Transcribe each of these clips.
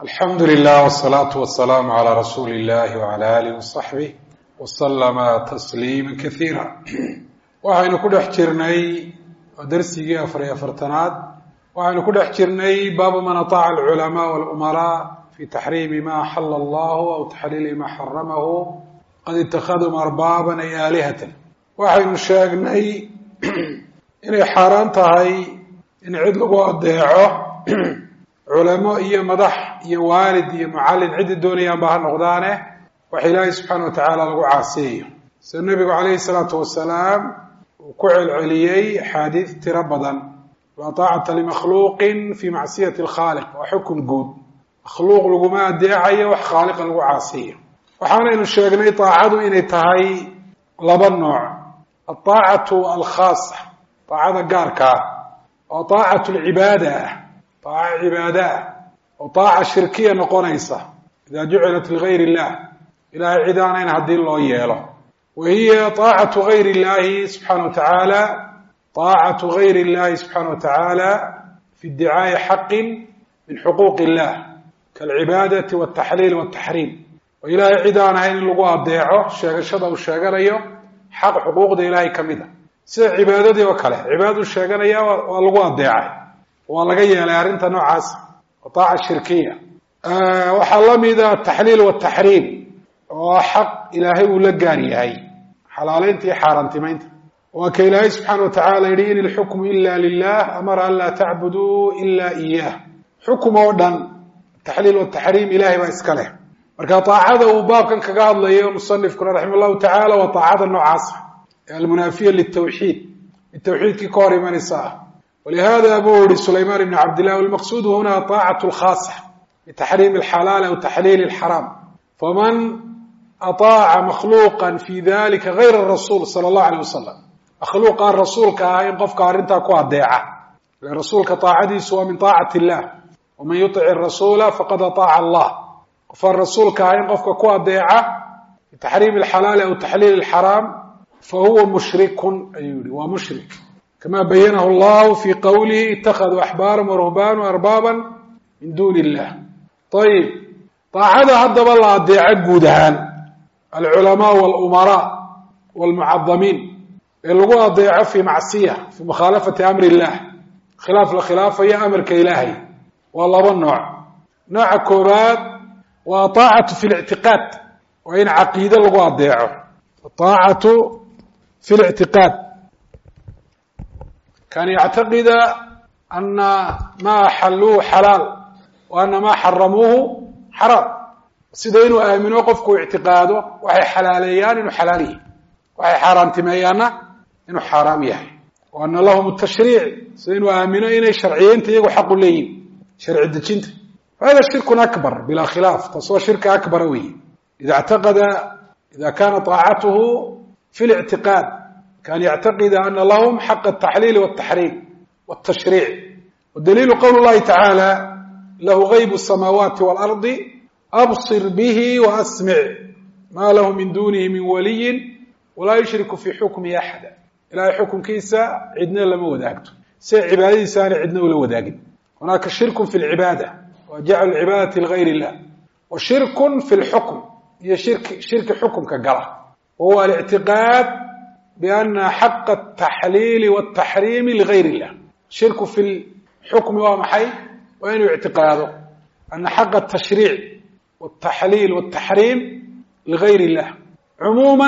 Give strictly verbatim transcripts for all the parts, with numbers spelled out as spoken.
alxamdu lilah wsalaatu wasalaamu calaa rasuuli illahi wacala alih wasaxbih wasalama tasliima kaiira waxaynu ku dhex jirnay darsigii afar iyo afartanaad waxaynu ku dhex jirnay baabu man ataaca alculamaa walumaraa fi taxriimi ma axala allahu aw taxliili ma xaramahu qad ittakhadum arbaaban ay aalihatan waxaynu sheegnay inay xaaraan tahay in cid lagu adeeco culamo iyo madax iyo waalid iyo mucallin ciddi doonayaan ba ha noqdaane wax ilaahay subxaana wa tacaala lagu caasiyayo sida nebigu calayhi salaatu wasalaam uu ku celceliyey axaadiid tiro badan laa taacata limakhluuqin fi macsiyati alkhaaliq waa xukun guud makhluuq laguma adeecayo wax khaaliqa lagu caasiyayo waxaanaynu sheegnay taacadu inay tahay laba nooc altaacatu alkhaasa taacada gaarkaa oo taacatu alcibaada ah taaca cibaada ah oo taaca shirkiya noqonaysa idaa jucilat ligayr illah ilahay cid aanayn haddii loo yeelo wa hiya taacatu gayr illahi subxaana wa tacaala taacatu gayr illahi subxaana wa tacaala fi iddicaa'i xaqin min xuquuq illah kaalcibaadati waltaxliil waltaxriim oo ilahay cid aan ahayn in lagu adeeco sheegashada uu sheeganayo xaq xuquuqda ilahay ka mid a sida cibaadadii oo kale cibaadadu sheeganaya waa lagu adeecay waa laga yeelay arrinta noocaas oo taaca shirkiya waxaa la mida ataxliil wataxriim oo xaq ilaahay uu la gaar yahay xalaaleynta iyo xaaraantimeynta waa ka ilaahay subxaana wa tacala yihi in ilxukmu ila lilah amara an laa tacbuduu ila iyah xukum oo dhan ataxliil wataxriim ilahay baa iska leh marka taacada uu baabkan kaga hadlayo musanifkuna raxima allahu tacala waa taacada noocaasa ee almunaafiya litawxiid bitawxiidkii ka hor imanaysa ah ولهذا buu hi سليمان بن عبد الله والمقصود هنا طاعة الخاصة بتحريم الحلال أو تحليل الحرام فمن أطاع مخلوقا في ذلك غير الرسول صلى الله عليه وسلم مخلوق الرسول كاين qofka arintaa ku adeeca rasuulka طاacadiisu waa min طاacة الله ومن يطع الرسول فقد أطاع الله qof rasuulka ahayn qofka ku adeeca بتحريم الحلال أو تحليل الحرام فهو مشرك ayuu yihi waa مشرك كما بينه الله في قوله اتخذوا أحبارهم ورهبانهم أربابا من دون الله طيب طاacada haddaba la adeeco guud ahaan alculamaa والأمراء والمعظمين ee lagu adeeco في macصية في مkhaalafati أمr الlah khilaaf la khilaafayo amarka ilaahay waa laba nooع nooca koobaad waa طاacatu في الاعtiqاad waa in caqiide lagu adeeco طاacatu في الاعtiqاad kan yactaqida ana maa axaluuhu xalaal wa ana maa xaramuuhu xaraam sida inuu aamino qofku ictiqaado waxay xalaaleeyaan inuu xalaal yahay waxay xaaraantimeeyaanna inuu xaaraam yahay wa ana lahum tashriic sida inuu aamino inay sharciyeynta iyagu xaqu leeyihin sharci dejinta hada shirkun akbar bilaa khilaaf taasoo shirka akbara weeye ida اctaqada ida kana طaacatuhu fi اlictiqaad kan yactaqida ana lahum xaqa الtaxliil wالtaxriim wالtashriic wadaliilu qowl اllahi tacaala lahu gayb الsamaawaati wاlardi absir bihi waasmic ma lahu min dunihi min waliyin walaa yushriku fi xukmihi axada ilahay xukunkiisa cidna lama wadaagto sia cibaadadiisa aanay cidna ula wadaagin hunaaka shirku fi lcibaada wa jaclu cibaadati ligayr illah wa shirku fi lxukm iyo shirki shirki xukumka gala wahuwa alictiqaad بأن حق التحليل والتحريم لغير الله شirك في الحكم waa maxay waa inuu اعtiقاado أن حق التشhريع والتحليل والتحريم لغayr الله عموما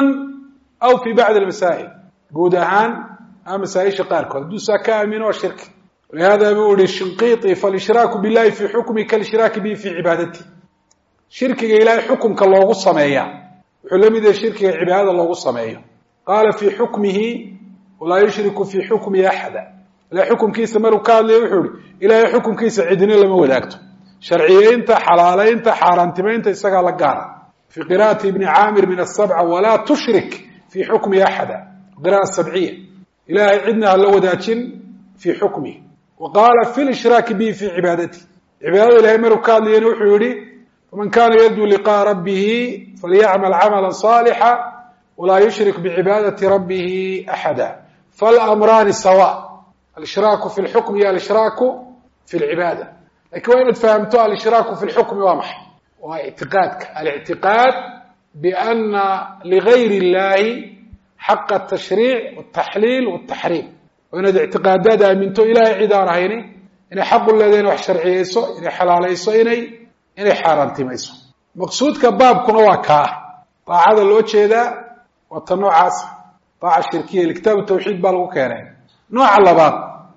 أو في بعض المسائل guud ahaan a masaaئiشha qaarkood haduu saa ka aamino waa shirki ولهذا buu hi shinقيطي فالإشhراك بالله في حكمi kالإشhراك به في عباadتي shirkiga ilahay xukumka loogu sameeya wuxuu la mid yahay shirkiga cibaadada loogu sameeyo qaala fii xukmihi walaa yushriku fii xukmihi axada ilahay xukumkiisa maruu ka hadlaya wuxuu ihi ilaahay xukumkiisa cidina lama wadaagto sharciyeynta xalaaleynta xaaraantimeynta isagaa la gaara fii qira'ati ibni caamir min asabca walaa tushrik fii xukmihi axada qira'a sabciya ilahay cidna ha la wadaajin fii xukmihi wa qaala fi lishraaki bihi fii cibaadati cibaadada ilahay maruu ka hadlayana wuxuu yihi faman kana yarjuu liqa'a rabbihi falyacmal camala صaalixa وlaa yushrik bcibaadati rabbihi axada falamraani sawa alshraaku fi lxukm iyo alshraaku fi lcibaada لكن وين فهمتوا الاشراك في الحكم واضح واعتقادك الاعتقاد بأن لغير الله حق التشريع والتحليل والتحريم وإن الاعتقادات أمنتو إلهي عدار هيني إن حق الذين وحشرعي يسو إن حلال يسو إني إن حارنتي ميسو مقصود كباب كنوا كاه طاعة الوجه ذا والتنوع عاصر طاعة الشركية الكتاب التوحيد بالغو كيرين نوع اللبات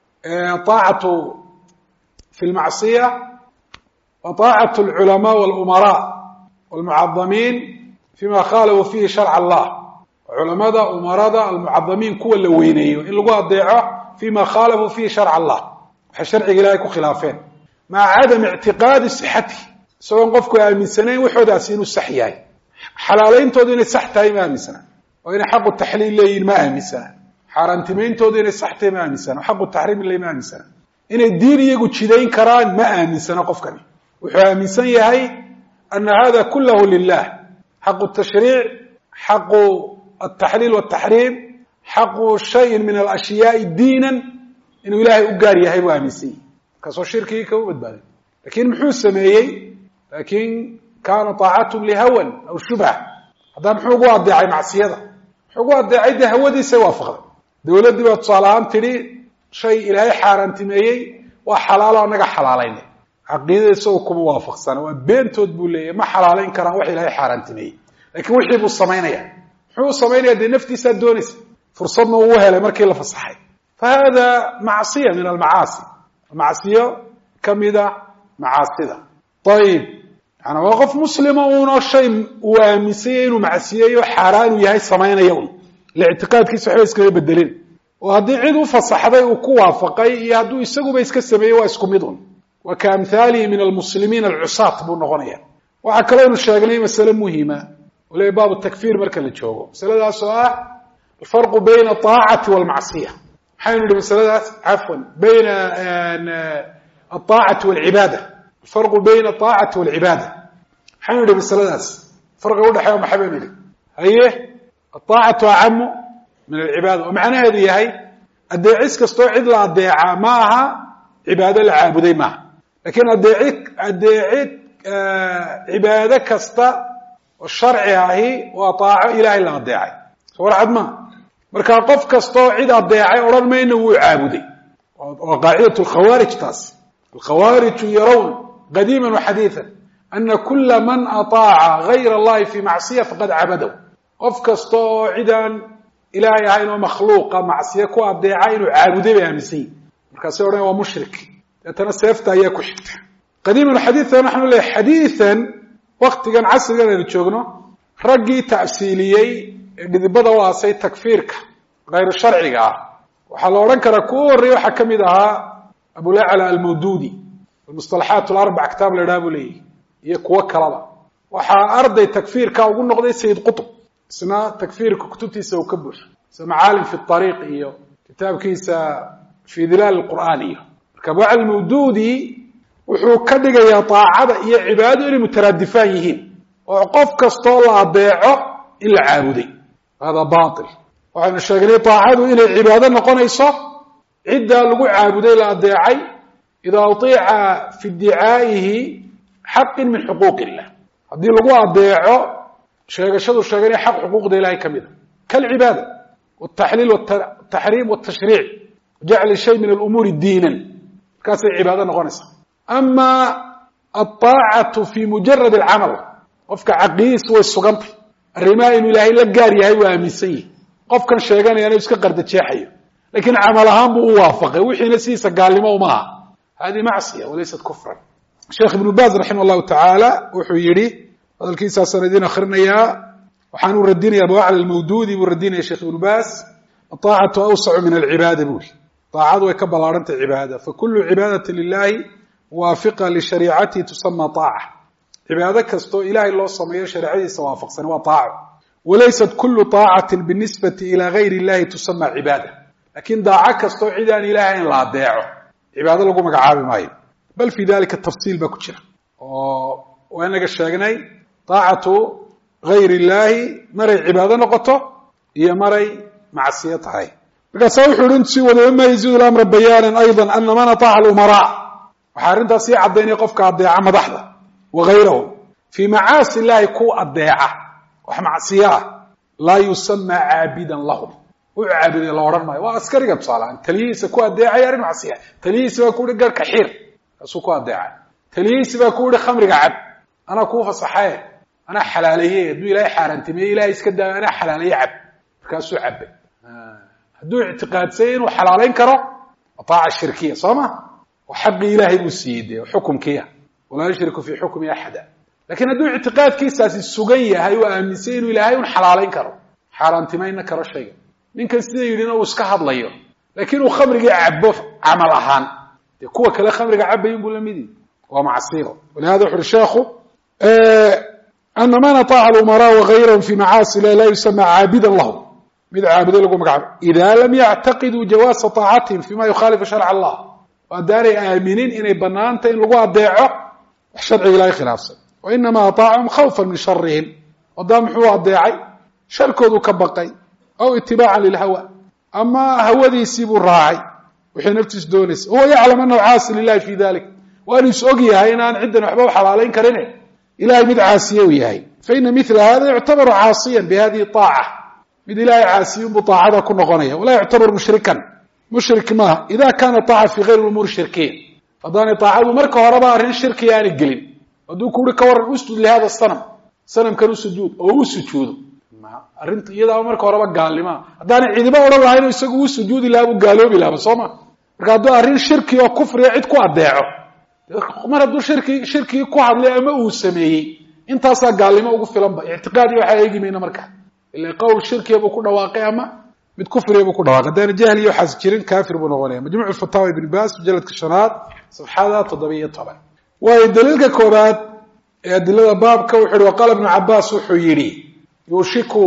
طاعة في المعصية وطاعة العلماء والأمراء والمعظمين فيما خالفوا فيه شرع الله علماء أمراء المعظمين كوا اللوينيو إن لقوا الضيعة فيما خالفوا فيه شرع الله فشرع إلهيك خلافين مع عدم اعتقاد صحته سواء قفكوا من سنين وحودا سينو السحياي حلالين تودين السحتاي ما من سنة وإن حق التحليل لين ما من سنة حارنتمين تودين السحتاي ما من سنة وحق التحريم اللي ما من سنة إن الدين يقول شدين كران ما من سنة قفكني وحودا من سنة هي أن هذا كله لله حق التشريع حق التحليل والتحريم حق شيء من الأشياء دينا إنه إلهي أقاري هاي وامسي كسو شركي كوبد بالي لكن محو سميي لكن كان طاعتهم لهوى أو شبه هذا محو قواد داعي معصية محو قواد داعي ده هو دي سوافق دولة دي بتصالحان تري شيء إلهي حارن تميي وحلال ونقع حلالين عقيدة سوكم موافق سنة وبين تدبولي ما حلالين كران وحي إلهي حارن تميي لكن وحي بالصمينية محو الصمينية دي نفتي سادونيس فرصتنا ووهي لمركي الله فصحي فهذا معصية من المعاصي المعصية كم إذا معاصية طيب أنا وقف مسلمون والشيء وامسين ومعصية وحران ويهي سمين يوم الاعتقاد كيس وحيوس كذي بالدليل وهذه عدو فصحبي وكوافقي يهدو يسقوا بيسك السمية ويسكم يدون وكامثالي من المسلمين العصاة بالنغنية وعكرين الشاقلين مسألة مهمة وليه باب التكفير مركز اللي تشوفه مسألة سؤال الفرق بين الطاعة والمعصية حين المسألة عفوا بين الطاعة والعبادة الفرق بين الطاعة والعبادة حين المسألة فرق أولا حيوم حبيبي هي الطاعة أعم من العبادة ومعنى هذه هي الداعيس كستوعد لا الداعة معها عبادة العابدي معها لكن الداعيك الداعيك عبادة كستا والشرع هي وطاعة إله إلا الداعي سورة عدما marka qof kasto cid adeecay oran mayna wuu caabuday oo qaacidatu al-khawarij taas al-khawarij yarawun qadiman wa hadithan anna kull man ataa'a ghayra Allah fi ma'siyah faqad abadahu qof kasto ciidan ilaahay ahayn oo makhluuqa ma'siyah ku adeecay inuu caabuday baamisi marka soo oran waa mushrik tana seefta ayaa ku xigta qadiman wa hadithan nahnu la hadithan waqtigan casrigan ay joogno ragii ta'siiliyay dhidibada waasay takfiirka غير الشرعي waxa la oran kara ku horeey waxa kamid aha Abu La'ala al-Mawdudi المصطلحات الاربع كتاب لرابولي iyo kuwa kalaba waxa arday takfiirka ugu noqday Sayyid Qutb isna takfiirka kutubtiisa uu ka buux samaalim fi at-tariq iyo kitabkiisa fi dilal al-Qur'an iyo marka Abu al-Mawdudi wuxuu ka dhigayaa taacada iyo cibaadada inay mutaraadifaan yihiin oo qof kasto la adeeco ila caabuday هذا باطل وأنا شاغلي طاعته إلى العبادة نقنيصة عدة لقوا عابدي لا أدعي إذا أطيع في ادعائه حق من حقوق الله هذه لقوا أدعي شاغشدوا شاغلي حق حقوق دي الله كمذا كالعبادة والتحليل والتحريم والتشريع جعل شيء من الأمور دينا كاس العبادة نقنيصة أما الطاعة في مجرد العمل وفك عقيس والسقنط الرماء إنه إلهي لقاري هاي وامسيه قف كان شيغان يعني اسك قردجاحيو لكن عملها مو وافقه وحي نسيسه قالمه وما هذه معصيه وليست كفرا الشيخ ابن باز رحمه الله تعالى وحو يري هذا الكيس سندين اخرنيا وحانو ردينا ابو علي المودودي وردينا يا شيخ ابن باز الطاعه اوسع من العباده بول طاعه وكبلارنت عباده فكل عباده لله وافقه لشريعته تسمى طاعه عباده كستو الهي الله سميه شريعته وافقسن وطاعه وليست كل طاعة بالنسبة إلى غير الله تسمى عبادة لكن داعة كستو عيدان إلهي لا داعه عبادة لقو مقعابي ماي بل في ذلك التفصيل بكتشر وأنا قشاقني طاعة غير الله مري عبادة نقطه هي مري معصية هاي فقصوا حلنسي ولما يزيد الأمر بيانا أيضا أن من طاع الأمراء waxaa arrintaas sii caddaynaya qofka adeeca madaxda wagayrahu fii macaasi illaahi ku adeeca wax macsiyo ah laa yusamaa caabidan lahum u caabuday la odhan maayo waa askariga tusaalahaan taliyihiisa ku adeecaya arrin macsiya taliyihiisi baa ku yihi garhka xir kaasuu ku adeecay taliyihiisi baa ku yihi khamriga cab anaa kuu fasaxaye anaa xalaaleeye hadduu ilaahay xaaraantimeeye ilahay iska daayo anaa xalaaleeye cab markaasuu cabay hadduu ictiqaadsay inuu xalaalayn karo ataaca shirkiya soo ma oo xaqii ilaahay buu siiyey dee xukumkiia walaa yushriku fii xukmi axada lakiin hadduu ictiqaadkiisaasi sugan yahay oo aaminsan inuu ilaahay un xalaalayn karo xaaraantimayna karo shayga ninkan sida yidhina uu iska hadlayo laakiin uu khamrigii cabo camal ahaan dee kuwa kale khamriga cabayin buu lamidi waa macsiyo walihada wuxu uhi sheekhu ana man ataaca alumaraa wagayrahum fi macaasi ilahi laa yusama caabidan lahum mid caabudo lagu magacaabo ida lam yactaqiduu jawaasa taacatihim fima yukhaalifu sharca allah haddaanay aaminin inay banaanta in lagu adeeco wax sharciga ilahay khilaafsan wainama ataacahum khawfan min sharihim wadaa muxuu adeecay sharkooduu ka baqay aw itibaacan lilhawa ama hawadiisii buu raacay wixii naftiis doonaysa huwa yaclam anahu caasi lilahi fi dalik waanu is og yahay inaan ciddan waxba u xalaalayn karine ilahay mid caasiye u yahay faina mila hada yuctabaru caasiyan bihadihi aaca mid ilahay caasiyun buu aacada ku noqonaya walaa yuctabar mushrikan mushrik maaha ida kaana aaca fi gayri umuur shirkiya haddaanay aacadu marka horeba arrin shirkiya aanay gelin hadduu ku uri ka waran usjud lihada sanam sanamkan u sujuud oo u sujuudo arrinta iyadaa marka horeba gaalnimaa haddaanay cidiba odhan lahayn isagu u sujuudi lahaa buu gaaloobi lahaba soo ma marka hadduu arrin shirki oo kufriya cid ku adeeco mar hadduu shirki shirkigii ku hadlay ama uu sameeyey intaasaa gaalnimo ugu filanba ictiqaadiya waxaa eegi mayna marka ila qowl shirkiya buu ku dhawaaqay ama mid kufriya buu ku dhawaaqay haddaana jahliya waxaas jirin kaafir buu noqonaya majmuuc fataawa ibn baas mujaladka shanaad safxada toddobiyo toban waayo daliilka koobaad ee adilada baabka wuxu uhi waqaala ibnu cabaas wuxuu yidhi yuushiku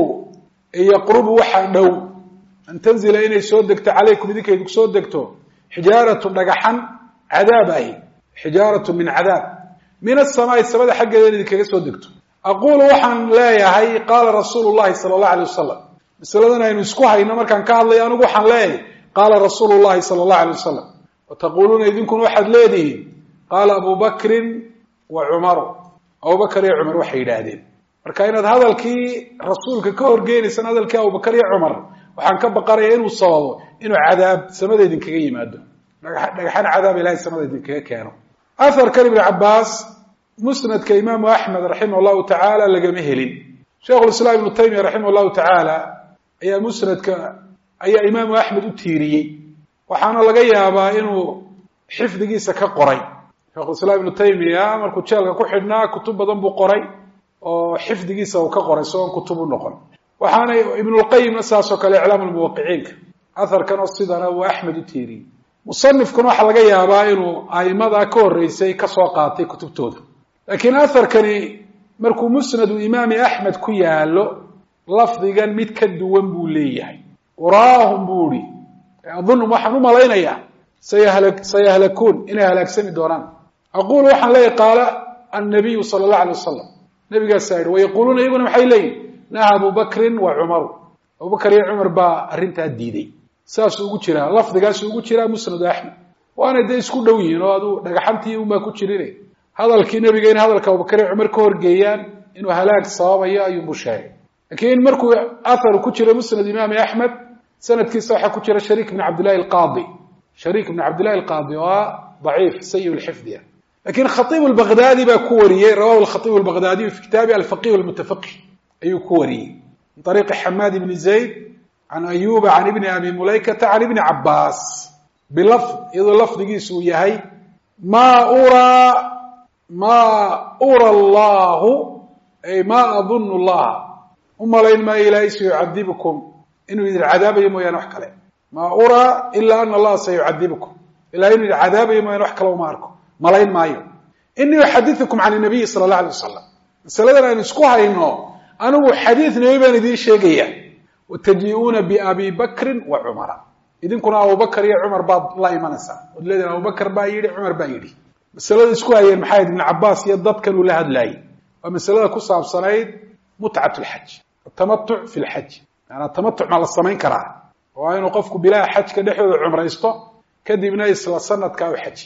yaqrubu waxaa dhow an tanzila inay soo degto calaykum idinkaydu kusoo degto xijaaratu dhagaxan cadaab ahi xijaaratu min cadaab min asamaai samada xaggeeda in idinkaga soo degto aqulu waxaan leeyahay qaala rasuulu llahi sala allahu alay wasalam masaladan aynu isku hayno markaan ka hadlayo anigu waxaan leeyahay qaala rasuulu llahi sala allahu alay wasalam wataquuluuna idinkuna waxaad leedihiin qaala abu bakrin wa cumaru abubakar iyo cumar waxay yidhaahdeen marka inaad hadalkii rasuulka ka horgeynaysan hadalkii abubakar iyo cumar waxaan ka baqanaya inuu sababo inuu cadaab samada idinkaga yimaado dhagaxan cadaab ilahay samada idinkaga keeno aharkan ibnu cabaas musnadka imaamu axmed raximah llahu tacaala lagama helin sheikhulislaam ibnu taymiya raximah llahu tacaala ayaa musnadka ayaa imaamu axmed u tiiriyey waxaana laga yaabaa inuu xifdigiisa ka qoray sheikhulislaam ibnu taymiya markuu jeelka ku xidhnaa kutub badan buu qoray oo xifdigiisa uu ka qoray soon kutub u noqon waxaana ibnulqayimna saasoo kale iclaam lmuwaqiciinka aharkan oo sidana uu axmed u tiiriyey musanifkuna waxaa laga yaabaa inuu a'imadaa ka horreysay kasoo qaatay kutubtooda laakiin aharkani markuu musnadu imaami axmed ku yaalo lafdigan mid ka duwan buu leeyahay uraahum buu ihi adunum waxaan u malaynayaa sayahlakuun inay halaagsami doonaan aqulu waxaan leeyahy qaala annabiyu sala allahu alay wasalam nabigaasaa yidhi wayaquuluuna iyaguna maxay leeyihin naha abu bakrin wa cumaru abubakar iyo cumar baa arrintaa diiday saasuu ugu jiraa lafdigaasuu ugu jiraa musnadu axmed waana dee isku dhow yihiin oo aduu dhagaxantii unbaa ku jirine hadalkii nebiga in hadalka abubakar iyo cumar ka horgeeyaan inuu halaag sababayo ayuunbuu sheegay laakiin markuu aharu ku jira musnad imaami axmed sanadkiisa waxaa ku jira shariik ibn cabdillahi alqaadi shariik ibn cabdillahi alqaadi oo ah daciif sayi lxifdiya lakin khaiib lbaghdadi baa ku wariyey rawahu khaiib lbaghdadiyu fi kitaabi alfaqih lmutafaqih ayuu ku wariyey min ariiqi xamaad ibni zayd can ayuba can ibni abi mulaykata can ibni cabaas bilafd iyadoo lafdigiisu uu yahay ma uraa ma ura allahu ay ma adunu llaha u malayn maayo ilaahay sayucadibukum inuu idin cadaabayo mooyaane wax kale ma uraa ila ana allaha sayucadibukum ilahay inuu idin cadaabayo mooyaane wax kale uma arko malayn maayo inii uxadiukum can nabiyi sala allah alay wasalam masaladan aynu isku hayno anigu xadiid nebi baan idiin sheegaya wataji-uuna biabi bakrin wa cumara idinkuna abubakar iyo cumar baad la imanaysaa od leedihin abubakar baa yidhi cumar baa yidhi masalada isku hayeen maxay ibn cabaas iyo dadkan uu la hadlaayey waa masalada ku saabsanayd mutcat lxaj atamatuc fi lxaj maanaa tamatuc maa la samayn karaa waa inuu qofku bilaa xajka dhexdooda cumraysto kadibna isla sanadkaa u xajiyo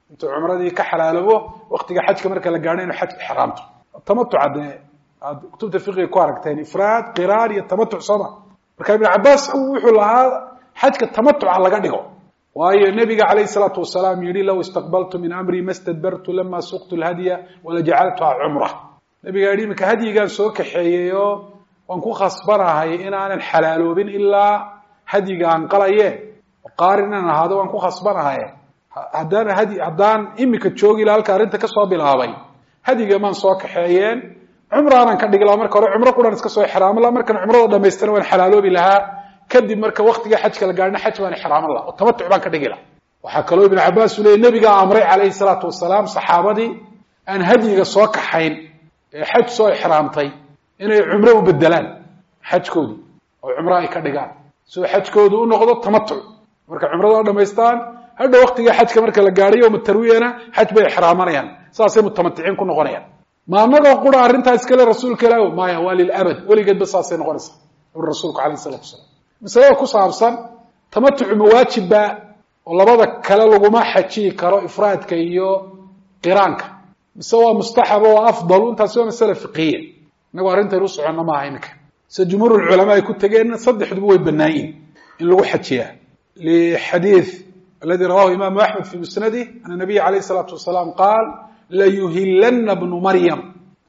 intuu cumradii ka xalaalabo waqtiga xajka marka la gaadho inuu xaj ixraamto tamattuc dee aad kutubta fiqiga ku aragteen ifraad qiraan iyo tamattuc soma marka ibn Abbas wuxuu lahaa xajka tamattuc laga dhigo waayo nabiga calayhi salaatu wasalaam yiri law istaqbaltu min amri mastadbartu lama suqtu alhadiya wala jacaltuha umrah nabiga yiri marka hadiyigan soo kaxeeyo waan ku khasbanahay inaanan xalaaloobin ilaa hadiyigan qalaye qaarinan ahaado waan ku khasbanahay haddaan hadi haddaan imika joogi ilaa halka arinta ka soo bilaabay hadiga maan soo kaxeeyeen umraanan ka dhigla marka hore umro quran iska soo ixraam la markan umrada dhameystan waan xalaaloobi lahaa kadib marka waqtiga xajka la gaarna xaj baan ixraam la oo tamattu baan ka dhigila waxa kale ibn Abbas uu leeyahay nabiga amray calayhi salaatu wasalaam saxaabadii aan hadiga soo kaxayn ee xaj soo ixraamtay inay umro u bedelaan xajkoodi oo umro ay ka dhigaan soo xajkoodu u noqdo tamattu marka umrada dhameystaan hadda waqtiga xajka marka la gaariyo mutarwiyana xaj bay ixraamanayaan saasay mutamatticin ku noqonayaan ma anaga qura arintaas kale rasuulka ilaahay ma ya walil abad waligeed basaasay noqonaysa rasuulku calayhi salaatu wasalaam mas'ala ku saabsan tamattu mawaajiba oo labada kale laguma xaji karo ifraadka iyo qiraanka bisawa mustahab oo afdal intaas waa mas'ala fiqhiyya nagu arinta uu socono ma ahaynka sa jumhuur ulama ay ku tageen saddexdu way banaayin in lagu xajiya li hadith الذي رواه إمام أحمد في مسنده أن النبي عليه الصلاة والسلام قال لا يهلن ابن مريم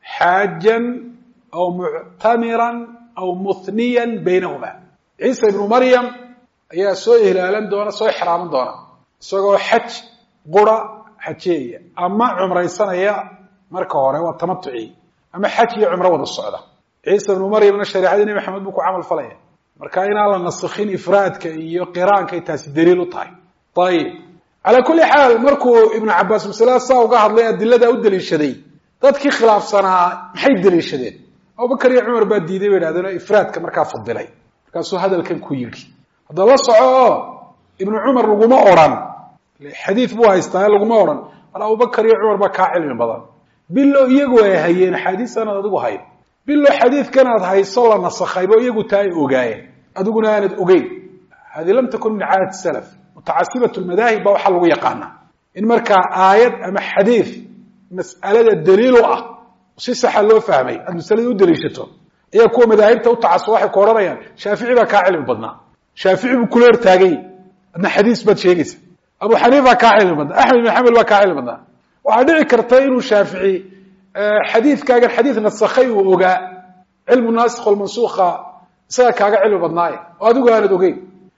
حاجا أو معتمرا أو مثنيا بينهما عيسى ابن مريم يا سوء هلالا دونا سوء حرام دونا سوء حج قرى حجية أما عمر السنة يا مركورة والتمتعي أما حج يا عمر وضع الصعدة عيسى ابن مريم من الشريعة دي محمد بكو عمل فليه مركاين على النسخين إفراد كي قران كي تاسي دليل طيب طيب على كل حال مركو ابن عباس مسألة صاو قاعد لي أدلة أو دليل شديد تدخل خلاف سنة محي دليل شديد أو بكر يا عمر بدي ذي ولا هذا إفراد كمركا فضلي كان سو هذا الكلام كويري هذا الله صعو ابن عمر رجوم أوران الحديث بوها يستاهل رجوم أوران أبو بكر يا عمر بكاعل من بدن بالله يجوا هين حديث أنا أدوه هاي بالله حديث كان هاي صلى نسخ يبغى يجوا تاي أوجاي أدوقنا أنا أوجي هذه لم تكن من عادة السلف متعصبة المذاهب وحل ويقانا إن مركا آيات أما حديث مسألة الدليل وآه وسيسا حلو فهمي المسألة دو دليشته إيا كو مذاهبته وتعصواحي كورانيا شافعي با كاعلم بدنا شافعي بكولير تاقي أن حديث بد شيقيس أبو حنيفة كاعلم بدنا أحمد بن حنبل با كاعلم بدنا وعدعي كرتين وشافعي حديث كاقر حديث نسخي ووقا علم الناسخ والمنسوخة سا كاقر علم بدناي وادو قانا دوقين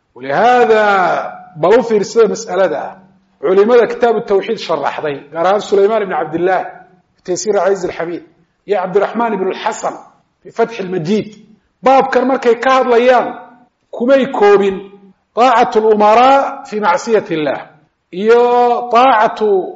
ولهذا بلو في رسالة مسألة ده علماء كتاب التوحيد شرح ذي قرأ سليمان بن عبد الله في تيسير عزيز الحميد يا عبد الرحمن بن الحسن في فتح المجيد باب كرمركي كهر ليان كمي كوبين طاعة الأمراء في معصية الله يا طاعة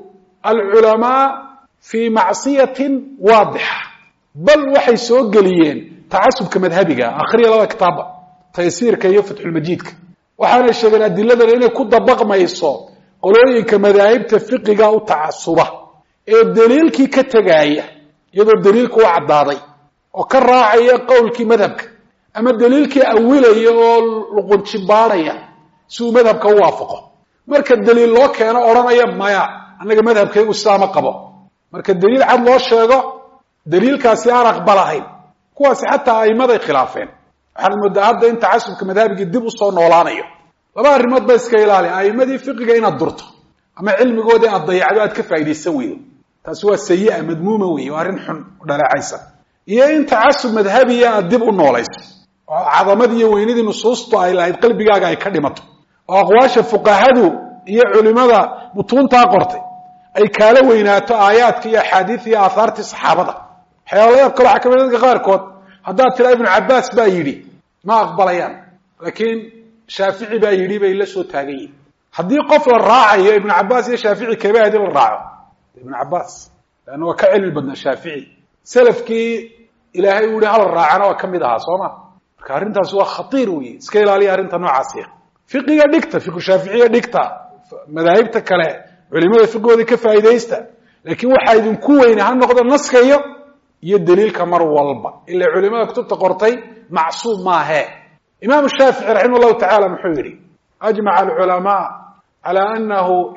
العلماء في معصية واضحة بل وحي سوق ليين تعصب كمذهبك آخر الله كتاب تيسير كي يفتح المجيد waxaana sheegay adiladan inay ku dabaqmayso qolooyinka madaahibta fiqiga u tacassuba ee daliilkii ka tagaaya iyadoo daliilku u cadaaday oo ka raacaya qowlkii madhabka ama daliilkii awilaya oo luqunci baaraya si uu madhabka u waafaqo marka daliil loo keeno oranaya maya anaga madhabkaygu saama qabo marka daliil cad loo sheego daliilkaasi aan aqbalahayn kuwaasi xataa aymaday khilaafeen waxaan moodaa hadda in tacasubka madhabiga dib u soo noolaanayo laba arrimood ba iska ilaali aymadii fiqiga inaad durto ama cilmigoodii aad dayacdo aad ka faa'iideysan weydo taasi waa sayi'a madmuuma weeye waa arrin xun u dhaleecaysan iyo in tacasub madhabiya aad dib u noolayso oo cadamadii iyo weynidii nusuustu ay lahayd qalbigaaga ay ka dhimato oo aqwaasha fuqahadu iyo culimada mutuuntaa qortay ay kaala weynaato aayaadka iyo axaadiis iyo aahaartii saxaabada waxyaalayaab kale waxaa kamid dadka qaarkood haddaad tira ibnu cabbaas baa yidhi ma aqbalayaan laakiin shaafici baa yidhi bay la soo taagan yihin haddii qof la raacayo ibnu cabbaas iyo shaafici keebaa hadii la raaco ibnu cabbaas leanna waa ka cilmi badnaa shaafici salafkii ilaahay uu yihi hala raacana waa ka mid ahaa soo ma marka arrintaas waa khatiir weeye iska ilaaliya arrinta noocaasi fiqiga dhigta fiqu shaaficiya dhigta madaahibta kale culimada fiqigooda ka faa'iidaysta laakiin waxaa idinku weyne ha noqdo naska iyo iyo daliilka mar walba ila culimada kutubta qortay macsuum ma aha imaam shaafici raximahullahu ta'ala muxuu yiri ajma'a al-ulama على أنه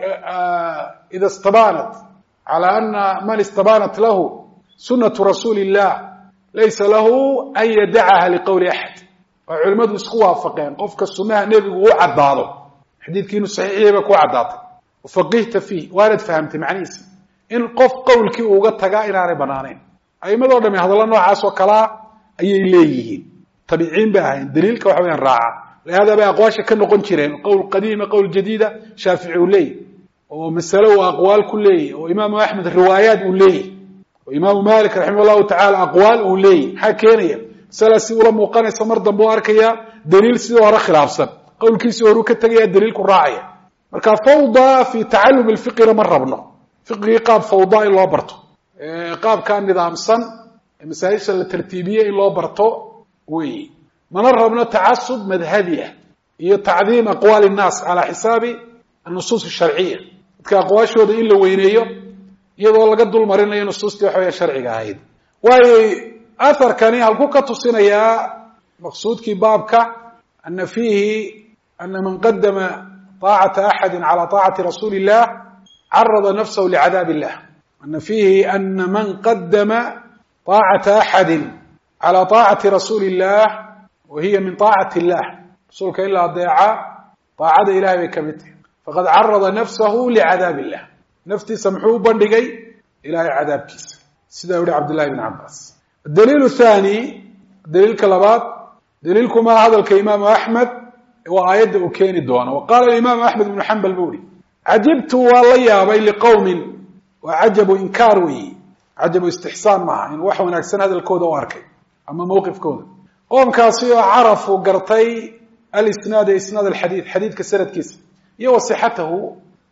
إذا استبانت على أن من استبانت له سنة رسول الله ليس له أن يدعها لقول أحد وعلماء اسكوا فقين قفك السنة نبي وعداده حديث كينو صحيح بك وعداده وفقهت فيه وارد فهمت معنيس إن قف قولك وقتها إلى ربنانين أي مدور من هذا الله نوع عاس وكلا أي إليه طبيعين بها دليلك وحوين راعة لهذا بقى أقواش كأنه قنشرين قول قديمة قول جديدة شافعي ولي ومسألة وأقوال كلية وإمام أحمد الروايات ولي وإمام مالك رحمه الله تعالى أقوال ولي حكينية سلاسي ولا موقاني سمردا بواركيا دليل سيدو ورا خلافسا قول كيسي وروكا تغيا دليل كراعية مركا فوضى في تعلم الفقه مرة ابنه فقه قاب فوضى إلا برتو قاب كان نظام صن المسائل الترتيبية إلا برتو وي منر ابنه تعصب مذهبية هي تعظيم أقوال الناس على حساب النصوص الشرعية كأقواشو دي إلا وينيو يدو لقد دول مرينا نصوص دي حوية شرعية هايد واي أثر كان يهلكوك تصينيا مقصود كي بابك أن فيه أن من قدم طاعة أحد على طاعة رسول الله عرض نفسه لعذاب الله أن فيه أن من قدم طاعة أحد على طاعة رسول الله وهي من طاعة الله رسولك إلا الضيعاء طاعة إلهي بكبته فقد عرض نفسه لعذاب الله نفتي سمحوه بندقي إلهي عذاب كيس سيدة يقول عبد الله بن عباس الدليل الثاني دليل كلابات دليلكما هذا الكإمام أحمد وآيات وكين الدوانة وقال الإمام أحمد بن حنبل بوري عجبت والله يا بي لقوم وعجبوا إنكاروي عجبوا استحسان معه إن وحو ناكسن هذا الكود واركي أما موقف كود قوم كاسيو عرفوا قرطي الإسناد إسناد الحديث حديث كسرة كيس يو صحته